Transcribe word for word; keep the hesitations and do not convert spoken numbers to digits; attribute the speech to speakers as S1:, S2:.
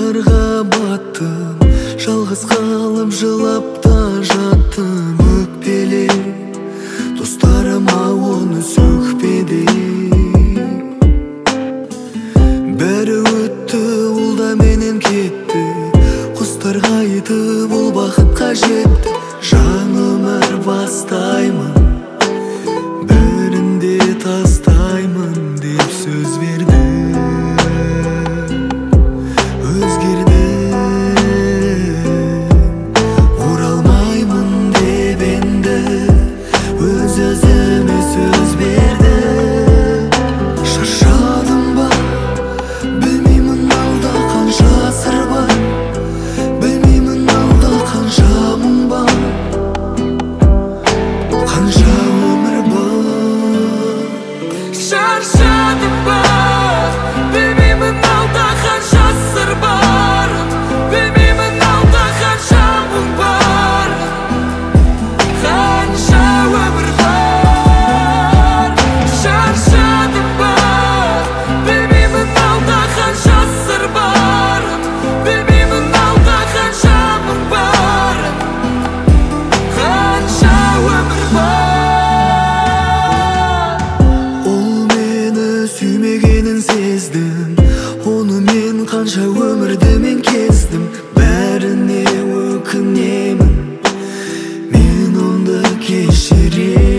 S1: ойларға баттым, жалғыз қалып жылап та жаттым. Өкпеле достарыма оны сөкпеді. Бәрі өтті, ол да менен кетті. Құстарға айтып ол бақытқа жетті. Жаңа өмір бастаймын, бәрінде тастаймын деп сөз берді. Өзгердім, оралмаймын деп енді өз-өзіме сөз берді. Шаршадым ба, білмеймін алда қанша сыр бар. Білмеймін алда қанша мұң бар, қанша өмір бар. Шаршадым ба, білмеймін алда қанша сыр бар. Білмеймін алда қанша мұң бар, қанша өмір бар. Шаршадым ба, білмеймін алда қанша сыр бар. Білмеймін алда қанша мұң бар, қанша өмір бар. Ол мені сүймегенін сездім, оны мен қанша өмірді мен кездім. Бәріне өкінемін, мен онды кешіремін.